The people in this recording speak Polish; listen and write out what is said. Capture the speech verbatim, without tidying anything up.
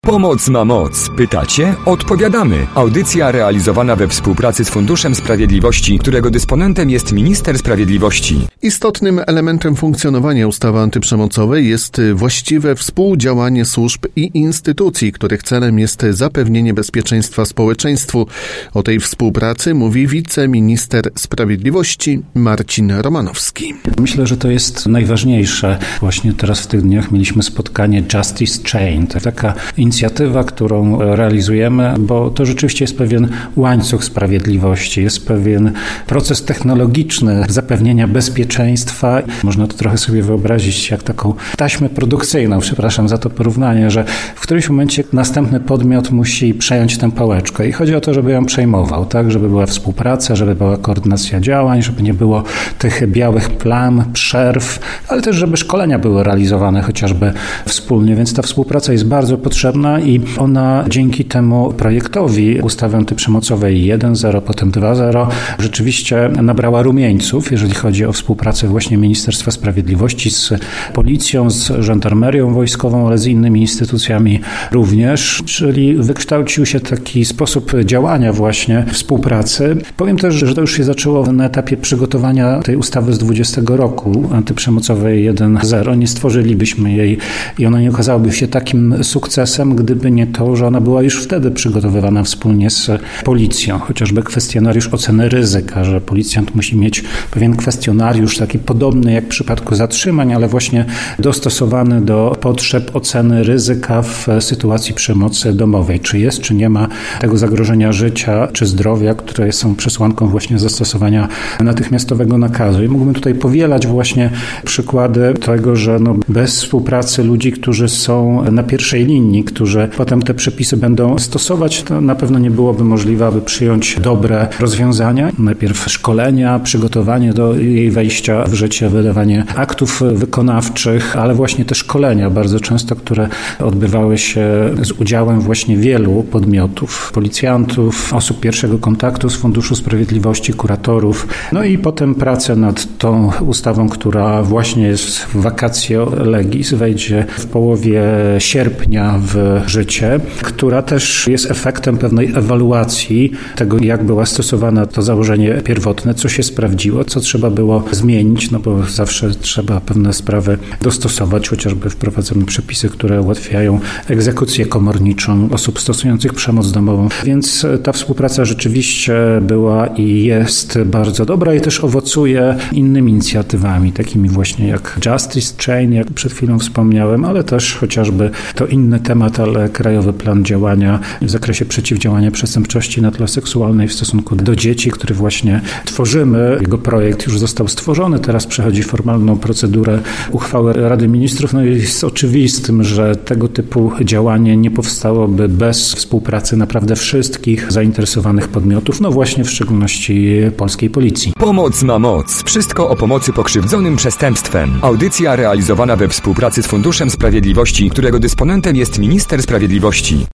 Pomoc ma moc. Pytacie? Odpowiadamy. Audycja realizowana we współpracy z Funduszem Sprawiedliwości, którego dysponentem jest Minister Sprawiedliwości. Istotnym elementem funkcjonowania ustawy antyprzemocowej jest właściwe współdziałanie służb i instytucji, których celem jest zapewnienie bezpieczeństwa społeczeństwu. O tej współpracy mówi wiceminister sprawiedliwości Marcin Romanowski. Myślę, że to jest najważniejsze. Właśnie teraz w tych dniach mieliśmy spotkanie Justice Chain. To taka inicjatywa, którą realizujemy, bo to rzeczywiście jest pewien łańcuch sprawiedliwości, jest pewien proces technologiczny zapewnienia bezpieczeństwa. Można to trochę sobie wyobrazić jak taką taśmę produkcyjną, przepraszam za to porównanie, że w którymś momencie następny podmiot musi przejąć tę pałeczkę i chodzi o to, żeby ją przejmował, tak, żeby była współpraca, żeby była koordynacja działań, żeby nie było tych białych plam, przerw, ale też żeby szkolenia były realizowane chociażby wspólnie, więc ta współpraca jest bardzo potrzebna i ona dzięki temu projektowi ustawy antyprzemocowej jeden zero, potem dwa zero rzeczywiście nabrała rumieńców, jeżeli chodzi o współpracę właśnie Ministerstwa Sprawiedliwości z policją, z żandarmerią wojskową, ale z innymi instytucjami również, czyli wykształcił się taki sposób działania właśnie współpracy. Powiem też, że to już się zaczęło na etapie przygotowania tej ustawy z dwudziestego roku antyprzemocowej jeden zero. Nie stworzylibyśmy jej i ona nie okazałaby się takim sukcesem, gdyby nie to, że ona była już wtedy przygotowywana wspólnie z policją. Chociażby kwestionariusz oceny ryzyka, że policjant musi mieć pewien kwestionariusz taki podobny jak w przypadku zatrzymań, ale właśnie dostosowany do potrzeb oceny ryzyka w sytuacji przemocy domowej. Czy jest, czy nie ma tego zagrożenia życia, czy zdrowia, które są przesłanką właśnie zastosowania natychmiastowego nakazu. I mógłbym tutaj powielać właśnie przykłady tego, że no bez współpracy ludzi, którzy są na pierwszej linii, którzy potem te przepisy będą stosować, to na pewno nie byłoby możliwe, aby przyjąć dobre rozwiązania. Najpierw szkolenia, przygotowanie do jej wejścia w życie, wydawanie aktów wykonawczych, ale właśnie te szkolenia bardzo często, które odbywały się z udziałem właśnie wielu podmiotów, policjantów, osób pierwszego kontaktu z Funduszu Sprawiedliwości, kuratorów, no i potem pracę nad tą ustawą, która właśnie jest w vacatio legis, wejdzie w połowie sierpnia w życie, która też jest efektem pewnej ewaluacji tego, jak była stosowana to założenie pierwotne, co się sprawdziło, co trzeba było zmienić, no bo zawsze trzeba pewne sprawy dostosować, chociażby wprowadzamy przepisy, które ułatwiają egzekucję komorniczą osób stosujących przemoc domową. Więc ta współpraca rzeczywiście była i jest bardzo dobra i też owocuje innymi inicjatywami, takimi właśnie jak Justice Chain, jak przed chwilą wspomniałem, ale też chociażby to inny temat, ale Krajowy Plan Działania w zakresie przeciwdziałania przestępczości na tle seksualnej w stosunku do dzieci, który właśnie tworzymy. Jego projekt już został stworzony, teraz przechodzi formalną procedurę uchwały Rady Ministrów. No i jest oczywistym, że tego typu działanie nie powstałoby bez współpracy naprawdę wszystkich zainteresowanych podmiotów, no właśnie w szczególności polskiej policji. Pomoc ma moc. Wszystko o pomocy pokrzywdzonym przestępstwem. Audycja realizowana we współpracy z Funduszem Sprawiedliwości, którego dysponentem jest Minister Sprawiedliwości.